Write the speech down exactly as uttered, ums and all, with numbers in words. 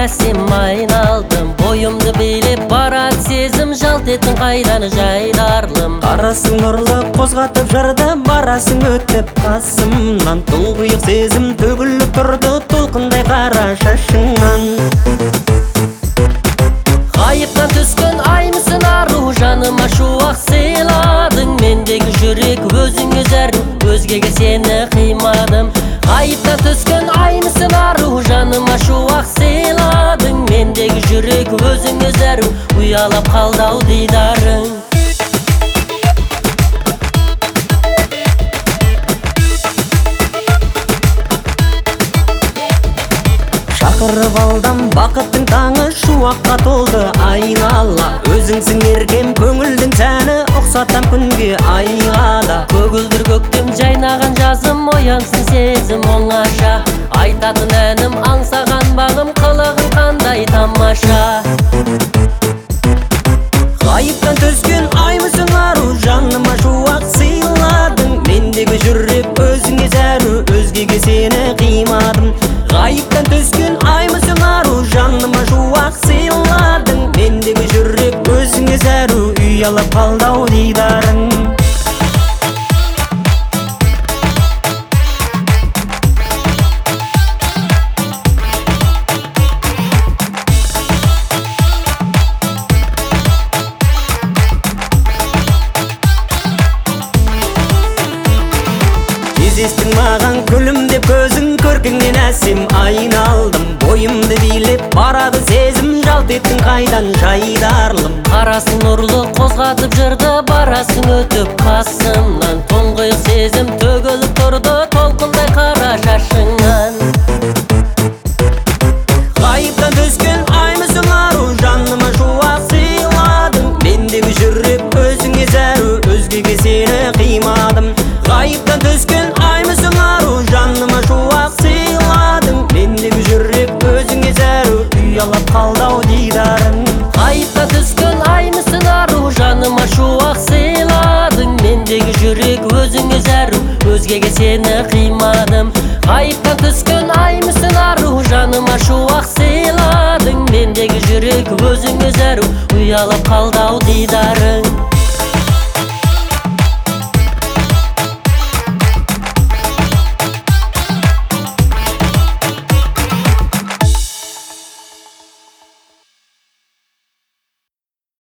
нәсім айналдым. Бойымды билеп барат сезім, жалт еттің қайдан жайдарлым. Қарасың нұрлы қозғатып жырды, барасың өтіп қасымнан. Тұңғиық сезім төгіліп тұрды толқындай қара шашыңнан. Ғайыптан түскен аймысың ару, жаныма шуақ сыйладың. Мендегі жүрек өзіңе зәру, өзгеге сені қимадым. Ғайыптан түскен аймысың ару, жаныма шуақ сыйладың. Мендегі жүрек өзіңе зәру, ұялап қалды-ау дидарың. Шақырып алдам бақыттың таңы, шуаққа толды айнала. Өзіңсің еркем көңілдің сәні, ұқсатам күнге айға да. Көгілдір көктем жайнаған жазым, оянсын сезім оңаша. Айтатын әнім аңсаған бағым, қылығың қандай тамаша. Ғайыптан түскен аймысың ару, жаныма шуақ сыйладың. Мендегі жүрек өзіңе зәру, өзгеге сені қимадым. Ғайыптан түскен аймысың ару, жаныма шуақ сыйладың. Мендегі жүрек өзіңе зәру, ұялап қалды-ау дидарың. Кездестің маған күлімдеп көзің, көркіңнен әсем айналдым. Бойымды билеп барады сезім, жалт еттің қайдан жайдарлым. Қарасың нұрлы қозғатып жырды, барасың өтіп қасымнан. Тұңғиық сезім төгіліп тұрды толқындай қара шашыңнан. Ғайыптан түскен аймысың ару, жаныма шуақ сыйладың. Мендегі жүрек өзіңе зәру, өзгеге сені қимадым. Ғайыптан түскен аймысың ару, жаныма шуақ сыйладың. Мендегі жүрек өзіңе зәру, ұялап қалды-ау дидарың. Ғайыптан түскен аймысың ару, жаныма шуақ сыйладың. Мендегі жүрек өзіңе зәру, өзгеге сені қимадым. Ғайыптан түскен аймысың ару, жаныма шуақ сыйладың. Мендегі жүрек өзіңе зәру, ұялап қалды-ау дидарың.